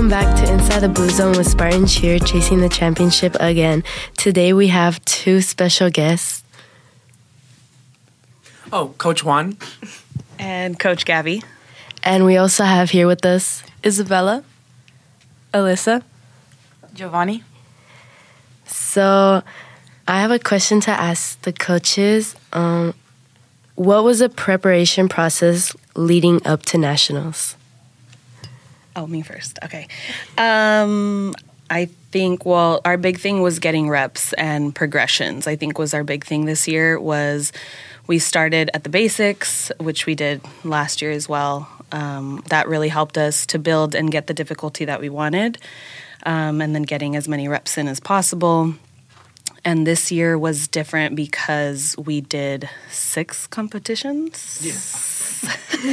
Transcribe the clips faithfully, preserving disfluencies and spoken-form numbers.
Welcome back to Inside the Blue Zone with Spartan Cheer, chasing the championship again. Today we have two special guests. Oh, Coach Juan. And Coach Gabby. And we also have here with us Isabella, Alyssa, Giovanni. So I have a question to ask the coaches. Um, what was the preparation process leading up to nationals? Oh, me first. Okay. Um, I think, well, our big thing was getting reps and progressions. I think was our big thing this year was we started at the basics, which we did last year as well. Um, that really helped us to build and get the difficulty that we wanted, um, and then getting as many reps in as possible. And this year was different because we did six competitions. Yes.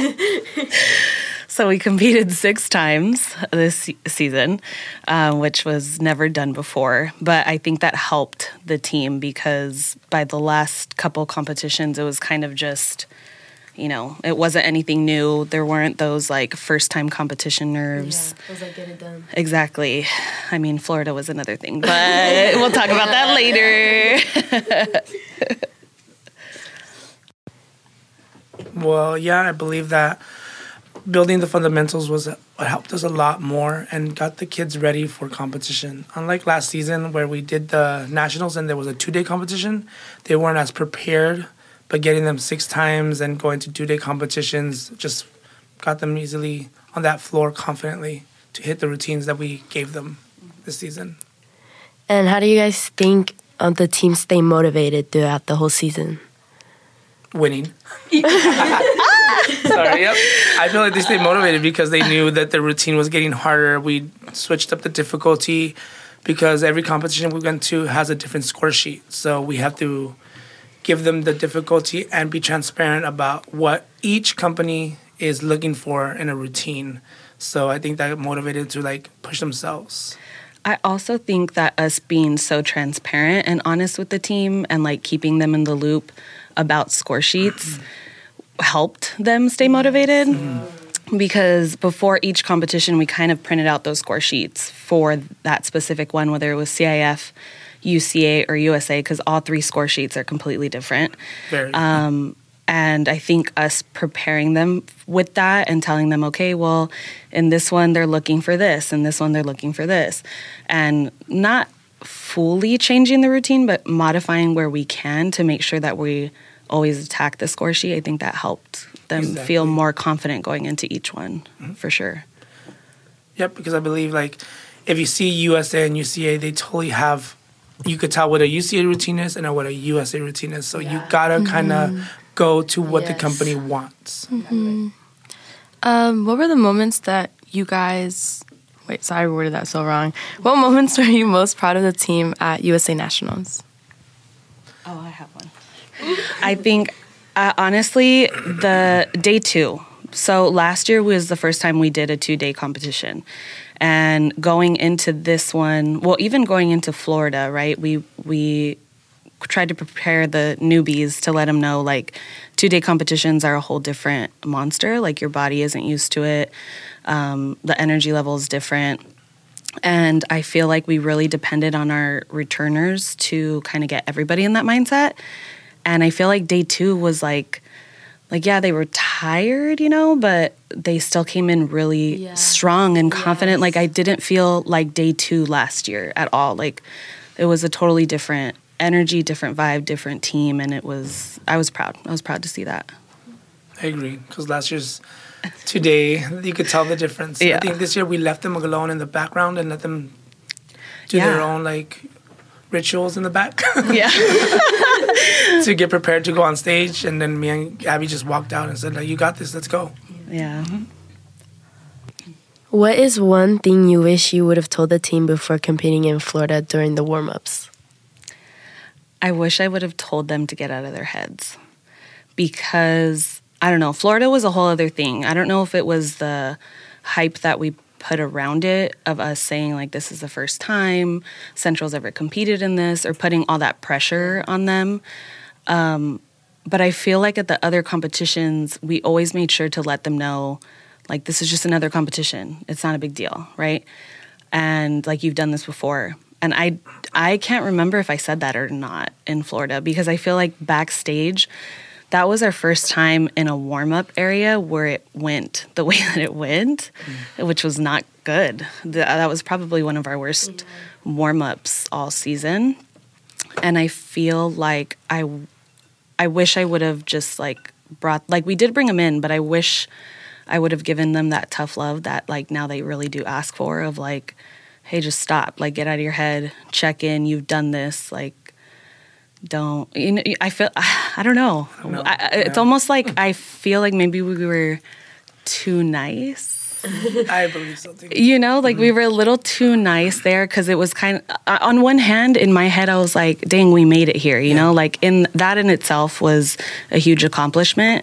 So we competed six times this season, uh, which was never done before. But I think that helped the team because by the last couple competitions, it was kind of just, you know, it wasn't anything new. There weren't those like first time competition nerves. Yeah, it was like get it done. Exactly. I mean, Florida was another thing, but we'll talk about that later. Well, yeah, I believe that building the fundamentals was what helped us a lot more and got the kids ready for competition. Unlike last season where we did the nationals and there was a two-day competition, they weren't as prepared, but getting them six times and going to two-day competitions just got them easily on that floor confidently to hit the routines that we gave them this season. And how do you guys think of the team stay motivated throughout the whole season? Winning. Sorry, yep. I feel like they stayed motivated because they knew that the routine was getting harder. We switched up the difficulty because every competition we went to has a different score sheet. So we have to give them the difficulty and be transparent about what each company is looking for in a routine. So I think that motivated to like push themselves. I also think that us being so transparent and honest with the team and like keeping them in the loop about score sheets helped them stay motivated. Mm. Because before each competition, we kind of printed out those score sheets for that specific one, whether it was C I F, U C A, or U S A, because all three score sheets are completely different. Very. Um, and I think us preparing them with that and telling them, okay, well, in this one, they're looking for this, and this one, they're looking for this. And not fully changing the routine, but modifying where we can to make sure that we always attack the score sheet. I think that helped them Exactly. feel more confident going into each one, mm-hmm. for sure. Yep, because I believe like if you see U S A and U C A, they totally have, you could tell what a U C A routine is and what a U S A routine is. So yeah. you gotta mm-hmm. kind of go to what yes. the company wants. Mm-hmm. Um, what were the moments that you guys, wait, sorry, I worded that so wrong. What moments were you most proud of the team at U S A Nationals? Oh, I have one. I think, uh, honestly, the day two. So last year was the first time we did a two-day competition. And going into this one, well, even going into Florida, right, we we tried to prepare the newbies to let them know, like, two-day competitions are a whole different monster. Like, your body isn't used to it. Um, the energy level is different. And I feel like we really depended on our returners to kind of get everybody in that mindset. And I feel like day two was like, like, yeah, they were tired, you know, but they still came in really yeah. strong and confident. Yes. Like, I didn't feel like day two last year at all. Like, it was a totally different energy, different vibe, different team. And it was, I was proud. I was proud to see that. I agree. Because last year's today, you could tell the difference. Yeah. I think this year we left them alone in the background and let them do yeah. their own, like, rituals in the back. Yeah. To get prepared to go on stage. And then me and Abby just walked out and said, like, you got this, let's go. Yeah. Mm-hmm. What is one thing you wish you would have told the team before competing in Florida during the warm-ups? I wish I would have told them to get out of their heads. Because, I don't know, Florida was a whole other thing. I don't know if it was the hype that we put around it of us saying, like, this is the first time Central's ever competed in this, or putting all that pressure on them. Um, but I feel like at the other competitions, we always made sure to let them know, Like, this is just another competition. It's not a big deal, right? And like, you've done this before. And I, I can't remember if I said that or not in Florida, because I feel like backstage, that was our first time in a warm-up area where it went the way that it went, mm. which was not good. The, that was probably one of our worst mm. warm-ups all season. And I feel like I, I wish I would have just like brought, like we did bring them in, but I wish I would have given them that tough love that like now they really do ask for, of like, hey, just stop, like get out of your head, check in, you've done this, like don't, you know, I feel, I don't know. No, I, it's yeah. almost like I feel like maybe we were too nice. I believe so too. You know, like mm-hmm. we were a little too nice there, because it was kind of, uh, on one hand, in my head, I was like, dang, we made it here, you yeah. know, like in that in itself was a huge accomplishment,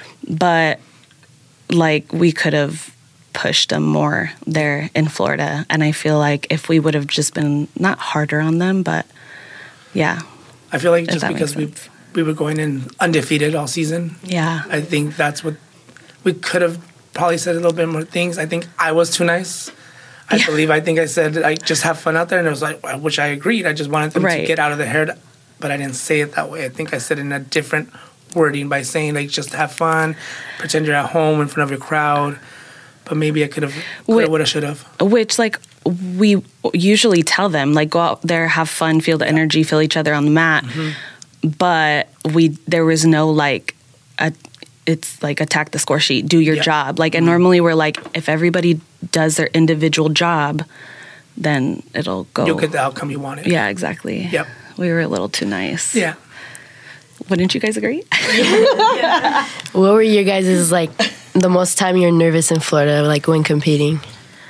but like we could have pushed them more there in Florida. And I feel like if we would have just been not harder on them, but yeah. I feel like just because we we were going in undefeated all season. Yeah. I think that's what we could have probably said a little bit more things. I think I was too nice. I yeah. believe I think I said I just have fun out there, and it was like, which I agreed. I just wanted them right. to get out of the hair, but I didn't say it that way. I think I said it in a different wording by saying like just have fun, pretend you're at home in front of your crowd. But maybe I could have, would have, should have. Which, like, we usually tell them, like, go out there, have fun, feel the yeah. energy, feel each other on the mat. Mm-hmm. But we, there was no, like, a, it's like attack the score sheet, do your yeah. job. Like, and mm-hmm. normally we're like, if everybody does their individual job, then it'll go. You'll get the outcome you wanted. Yeah, exactly. Yep. We were a little too nice. Yeah. Wouldn't you guys agree? yeah. What were your guys' like the most time you're nervous in Florida, like when competing?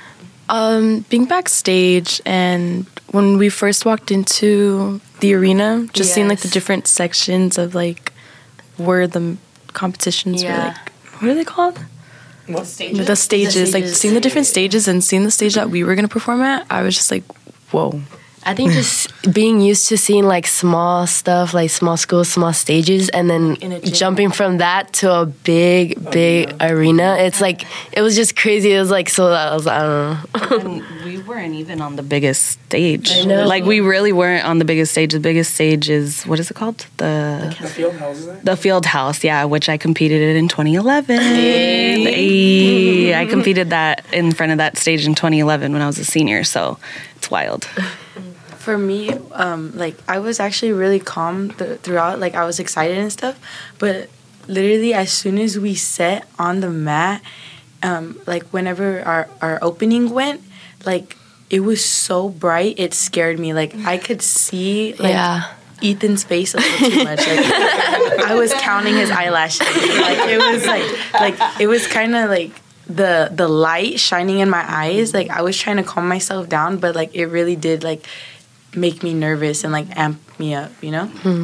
Um, being backstage, and when we first walked into the arena, just yes. seeing like the different sections of like where the competitions yeah. were, like what are they called? What stages? The stages, the stages. Like seeing the different stages and seeing the stage that we were gonna perform at, I was just like, whoa. I think just being used to seeing like small stuff, like small schools, small stages, and then jumping from that to a big, big arena. arena. It's like, it was just crazy. It was like, so I was, I don't know. And we weren't even on the biggest stage. I know. Like, we really weren't on the biggest stage. The biggest stage is, what is it called? The, the Field House, is it? The Field House, yeah, which I competed in in twenty eleven. Hey. Hey. I competed that in front of that stage in twenty eleven when I was a senior, so it's wild. For me, um, like, I was actually really calm th- throughout. Like, I was excited and stuff. But literally, as soon as we set on the mat, um, like, whenever our, our opening went, like, it was so bright, it scared me. Like, I could see, like, yeah. Ethan's face a little too much. Like, I was counting his eyelashes. Like, it was, like, like it was kind of, like, the the light shining in my eyes. Like, I was trying to calm myself down, but, like, it really did, like, make me nervous and like amp me up, you know? Hmm.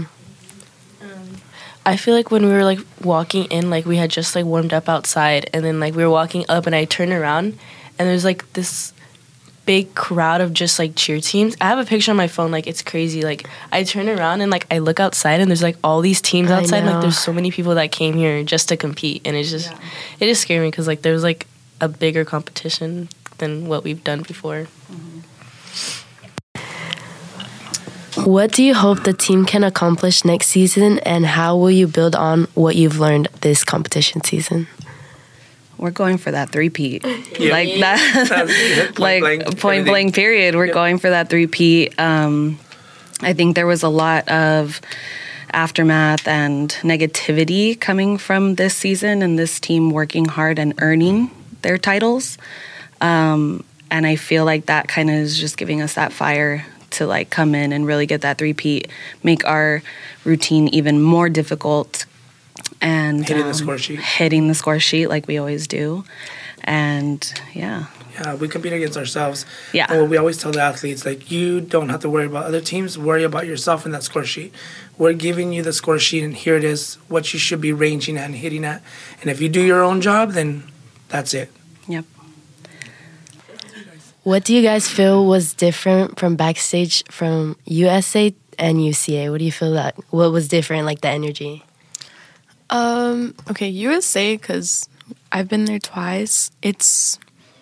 Um, I feel like when we were like walking in, like we had just like warmed up outside, and then like we were walking up, and I turned around, and there's like this big crowd of just like cheer teams. I have a picture on my phone, like it's crazy. Like I turn around and like I look outside, and there's like all these teams outside. Like there's so many people that came here just to compete, and it's just yeah. it just scared me because like there's like a bigger competition than what we've done before. Mm-hmm. What do you hope the team can accomplish next season, and how will you build on what you've learned this competition season? We're going for that three-peat. Yeah. Like that, like blank, point blank period. We're yep. going for that three-peat. Um, I think there was a lot of aftermath and negativity coming from this season and this team working hard and earning their titles. Um, and I feel like that kind of is just giving us that fire to like come in and really get that three-peat, make our routine even more difficult, and hitting um, the score sheet, hitting the score sheet like we always do, and yeah, yeah, we compete against ourselves. Yeah, and what we always tell the athletes, like, you don't have to worry about other teams. Worry about yourself in that score sheet. We're giving you the score sheet, and here it is, what you should be ranging at and hitting at. And if you do your own job, then that's it. Yep. What do you guys feel was different from backstage from U S A and U C A? What do you feel that, what was different, like the energy? Um, okay, U S A, because I've been there twice. It's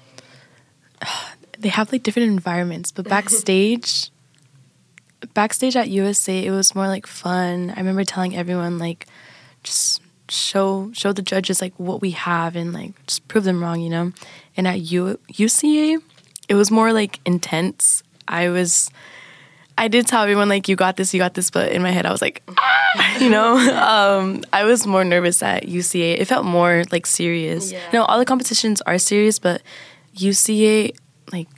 they have like different environments, but backstage backstage at U S A, it was more like fun. I remember telling everyone like just show show the judges like what we have and like just prove them wrong, you know. And at U- UCA, it was more like intense. I was I did tell everyone like you got this, you got this, but in my head I was like, ah! you know. um, I was more nervous at U C A. It felt more like serious. Yeah. You know, all the competitions are serious, but U C A, like,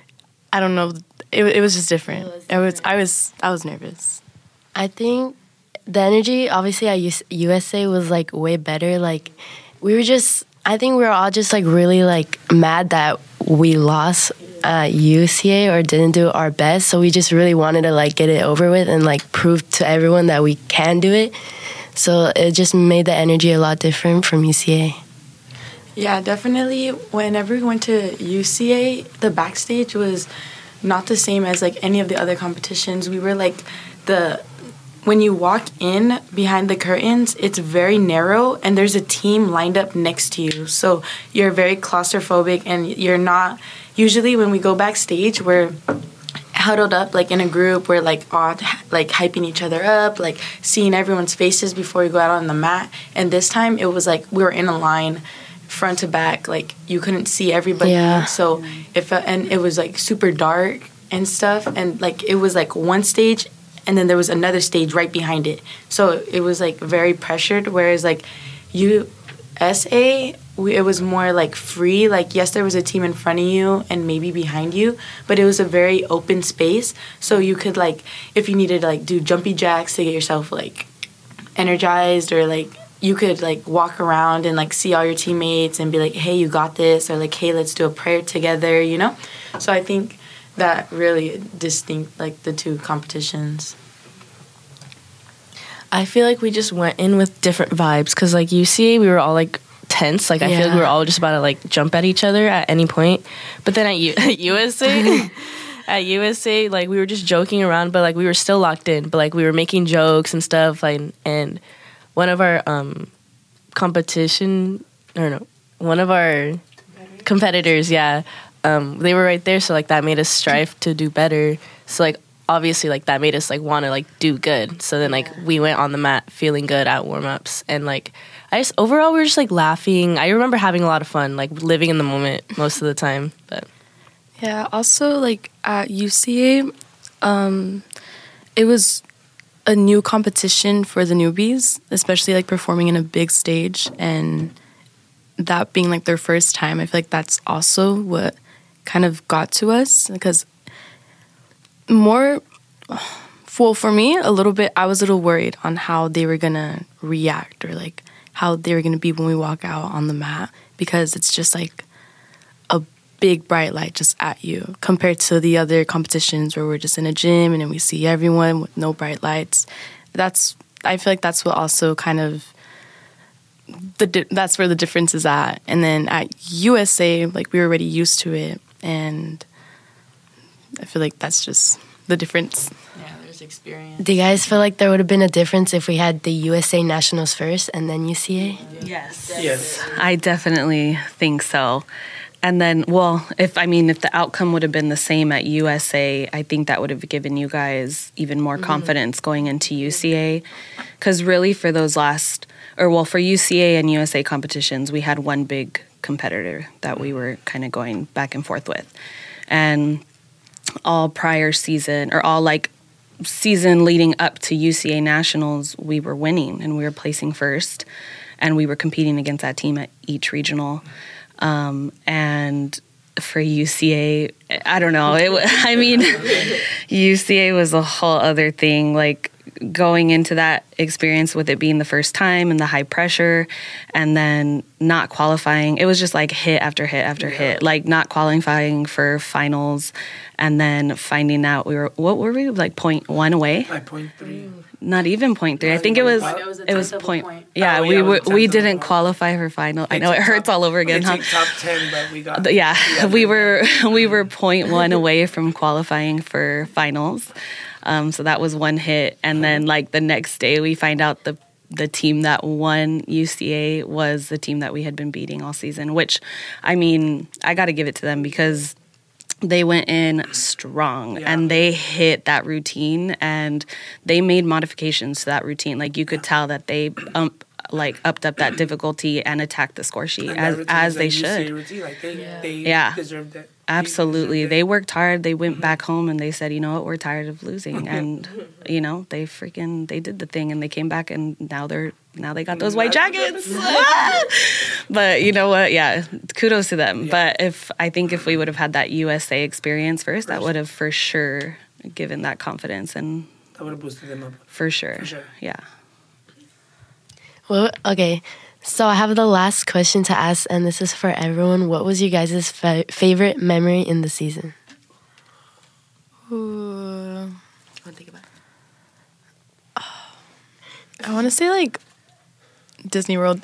I don't know, it it was just different. It was different. I was I was I was nervous. I think the energy, obviously, at U S A was like way better. Like, we were just, I think we were all just like really like mad that we lost at U C A or didn't do our best. So we just really wanted to like get it over with and like prove to everyone that we can do it. So it just made the energy a lot different from U C A. Yeah, definitely. Whenever we went to U C A, the backstage was not the same as like any of the other competitions. We were like the when you walk in behind the curtains, it's very narrow and there's a team lined up next to you. So you're very claustrophobic and you're not usually when we go backstage, we're huddled up like in a group. We're like all like hyping each other up, like seeing everyone's faces before we go out on the mat. And this time it was like we were in a line front to back, like you couldn't see everybody. Yeah. So if and it was like super dark and stuff, and like it was like one stage and then there was another stage right behind it. So it was like very pressured, whereas like U S A, we, it was more like free. Like yes, there was a team in front of you and maybe behind you, but it was a very open space. So you could like, if you needed to like do jumpy jacks to get yourself like energized, or like you could like walk around and like see all your teammates and be like, hey, you got this, or like, hey, let's do a prayer together, you know? So I think that really distinct like the two competitions. I feel like we just went in with different vibes because like U C A, we were all like tense. Like I Yeah. feel like we were all just about to like jump at each other at any point. But then at, U- at U S A, at U S A, like we were just joking around, but like we were still locked in. But like we were making jokes and stuff. Like and one of our um, competition, or no, one of our competitors, yeah. Um, they were right there, so like that made us strive to do better. So like obviously like that made us like want to like do good. So then like we went on the mat feeling good at warm ups, and like I just overall we were just like laughing. I remember having a lot of fun, like living in the moment most of the time. But Yeah, also like at U C A, um, it was a new competition for the newbies, especially like performing in a big stage, and that being like their first time. I feel like that's also what kind of got to us, because more, well, for me, a little bit, I was a little worried on how they were gonna react, or like how they were gonna be when we walk out on the mat, because it's just like a big bright light just at you compared to the other competitions where we're just in a gym and then we see everyone with no bright lights. That's, I feel like that's what also kind of the di- that's where the difference is at. And then at U S A, like we were already used to it, and I feel like that's just the difference. Yeah, there's experience. Do you guys feel like there would have been a difference if we had the U S A Nationals first and then U C A? Yes. Yes. I definitely think so. And then, well, if I mean, if the outcome would have been the same at U S A, I think that would have given you guys even more mm-hmm. confidence going into U C A. Because really, for those last, or well, for U C A and U S A competitions, we had one big competitor that we were kind of going back and forth with. And all prior season, or all like season leading up to U C A Nationals, we were winning and we were placing first. And we were competing against that team at each regional. Um, and for U C A, I don't know. It, I mean, U C A was a whole other thing. Like going into that experience with it being the first time and the high pressure, and then not qualifying. It was just like hit after hit after yeah. hit. Like not qualifying for finals, and then finding out we were what were we like point one away? Like point three. Not even point three. I think it was. It was, it was point. point. Yeah, oh, we yeah, were, we didn't point. qualify for final. I know it hurts top, all over again. Huh? Top ten, but we got. Yeah, we were we were point one away from qualifying for finals. Um, so that was one hit, and then like the next day we find out the the team that won U C A was the team that we had been beating all season, which, I mean, I got to give it to them because they went in strong yeah. and they hit that routine and they made modifications to that routine. Like you could tell that they um, like upped up that difficulty and attacked the score sheet as as they should. Routine, like they, yeah. they yeah. deserved it. Absolutely. They worked hard. They went back home and they said, you know what, we're tired of losing. And, you know, they freaking, they did the thing and they came back and now they're, now they got those white jackets. But you know what? Yeah, kudos to them. Yeah. But if, I think if we would have had that U S A experience first, that would have for sure given that confidence and. That would have boosted them up. For sure. For sure. Yeah. Well, okay. So I have the last question to ask, and this is for everyone. What was your guys' fa- favorite memory in the season? Ooh. I think about it. Oh, I want to say like Disney World.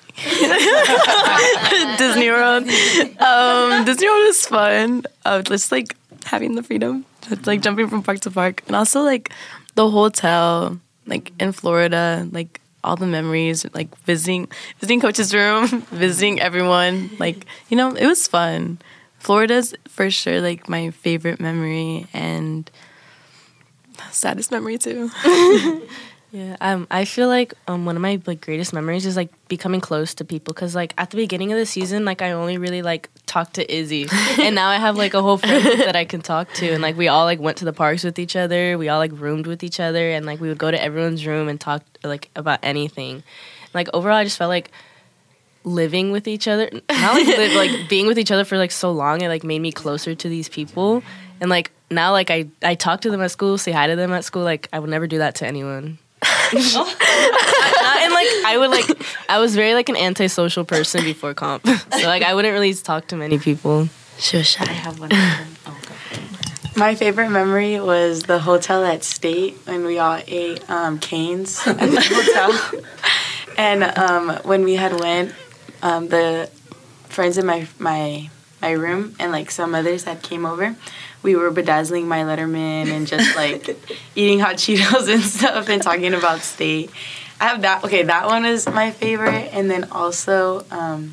Disney World. Um, Disney World was fun. Uh, just like having the freedom, just, like jumping from park to park, and also like the hotel, like in Florida, like. All the memories, like visiting visiting coach's room, visiting everyone. Like, you know, it was fun. Florida's for sure like my favorite memory and saddest memory too. Yeah, um, I feel like um, one of my like greatest memories is like becoming close to people because like at the beginning of the season, like I only really like talked to Izzy, and now I have like a whole friend group that I can talk to, and like we all like went to the parks with each other, we all like roomed with each other, and like we would go to everyone's room and talk like about anything. Like overall, I just felt like living with each other, not like live, like being with each other for like so long, it like made me closer to these people, and like now like I I talk to them at school, say hi to them at school, like I would never do that to anyone. Not and like I would like I was very like an antisocial person before comp, so like I wouldn't really talk to many people. She was shy. I have one. Oh, okay. My favorite memory was the hotel at State when we all ate um, Cane's at the hotel, and um, when we had went, um, the friends in my my my room and like some others that came over. We were bedazzling my Letterman and just like eating hot Cheetos and stuff and talking about State. I have that. Okay, that one is my favorite. And then also um,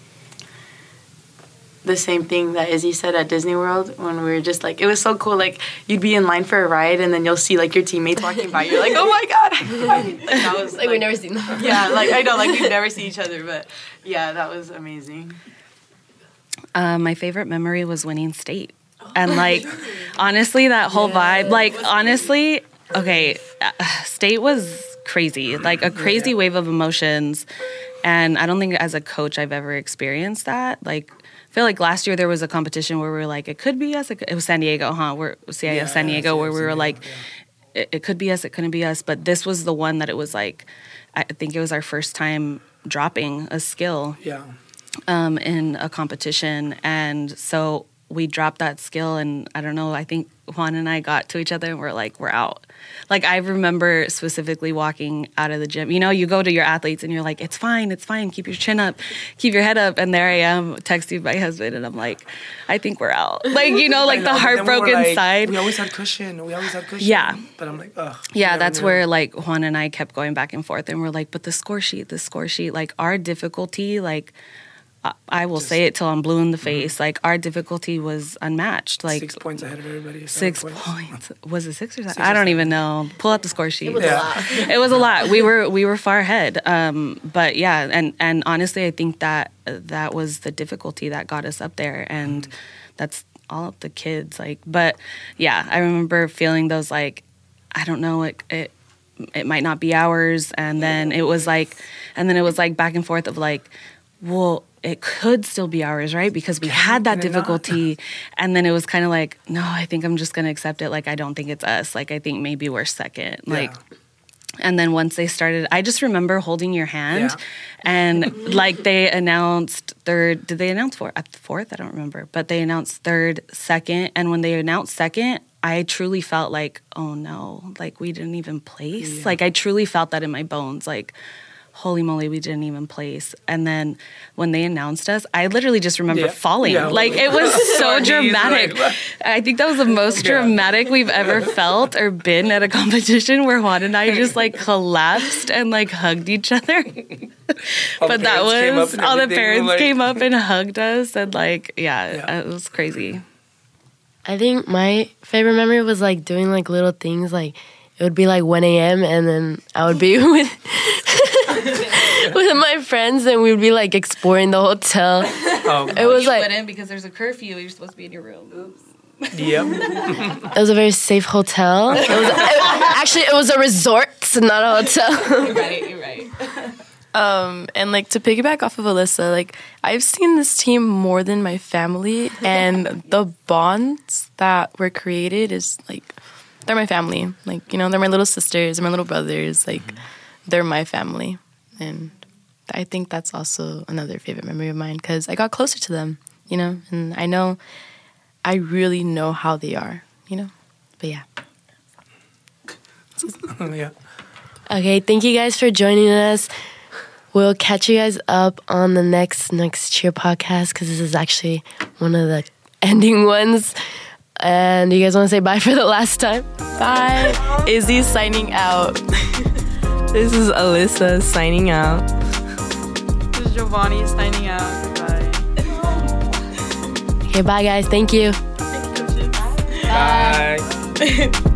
the same thing that Izzy said at Disney World when we were just like, it was so cool. Like you'd be in line for a ride and then you'll see like your teammates walking by. You're like, oh my God. Like, that was, like, like we've never seen them. Yeah, like I know, like we've never seen each other. But yeah, that was amazing. Uh, my favorite memory was winning State. And, like, honestly, that whole yeah. vibe, like, honestly, okay, uh, State was crazy, like a crazy yeah. wave of emotions. And I don't think as a coach I've ever experienced that. Like, I feel like last year there was a competition where we were like, it could be us. It, could, it was San Diego, huh? We're C I S yeah, San Diego, yeah, where we were Diego, like, yeah. it, it could be us, it couldn't be us. But this was the one that it was like, I think it was our first time dropping a skill yeah. um, in a competition. And so we dropped that skill, and I don't know, I think Juan and I got to each other and we're like, we're out. Like, I remember specifically walking out of the gym. You know, you go to your athletes and you're like, it's fine, it's fine, keep your chin up, keep your head up. And there I am texting my husband and I'm like, I think we're out. Like, you know, like know, the heartbroken we like, side. We always had cushion, we always had cushion. Yeah. But I'm like, ugh. Yeah, that's knew. Where like Juan and I kept going back and forth and we're like, but the score sheet, the score sheet, like our difficulty, like, I will Just, say it till I'm blue in the face. Mm-hmm. Like, our difficulty was unmatched. Like six points ahead of everybody. Six points. points. Was it six or seven? Six I don't seven. even know. Pull up the score sheet. It was yeah. a lot. It was a lot. We were we were far ahead. Um, but yeah, and and honestly, I think that that was the difficulty that got us up there, and mm-hmm. that's all of the kids. Like, but yeah, I remember feeling those like, I don't know, it it, it might not be ours, and then it was like, and then it was like back and forth of like, well, it could still be ours, right? Because we had that difficulty. And then it was kind of like, no, I think I'm just going to accept it. Like, I don't think it's us. Like, I think maybe we're second. Yeah. Like, and then once they started, I just remember holding your hand yeah. and like they announced third. Did they announce fourth? At fourth? I don't remember. But they announced third, second. And when they announced second, I truly felt like, oh no, like we didn't even place. Yeah. Like, I truly felt that in my bones. Like, holy moly, we didn't even place. And then when they announced us, I literally just remember Yeah. falling. Yeah. Like, it was so Our knees, dramatic. like, I think that was the most Yeah. dramatic we've ever felt or been at a competition, where Juan and I just like collapsed and like hugged each other. All But the that parents came up was, and all the everything, parents like- came up and hugged us. And like, yeah, Yeah. it was crazy. I think my favorite memory was like doing like little things. Like it would be like one a.m. and then I would be with with my friends and we'd be like exploring the hotel. Oh, It was like wouldn't because there's a curfew. You're supposed to be in your room. Oops. yep. it was a very safe hotel. It was it, actually it was a resort, not a hotel. You're right. You're right. Um, and like to piggyback off of Alyssa, like I've seen this team more than my family, and the bonds that were created is like they're my family. Like, you know, they're my little sisters, they're my little brothers. Like they're my family, and I think that's also another favorite memory of mine because I got closer to them. You know, and I know I really know how they are. You know, but yeah. Yeah. Okay, thank you guys for joining us. We'll catch you guys up on the next next cheer podcast because this is actually one of the ending ones. And you guys want to say bye for the last time? Bye. Izzy signing out. This is Alyssa signing out. This is Giovanni signing out. Bye. Okay, bye guys. Thank you. Bye.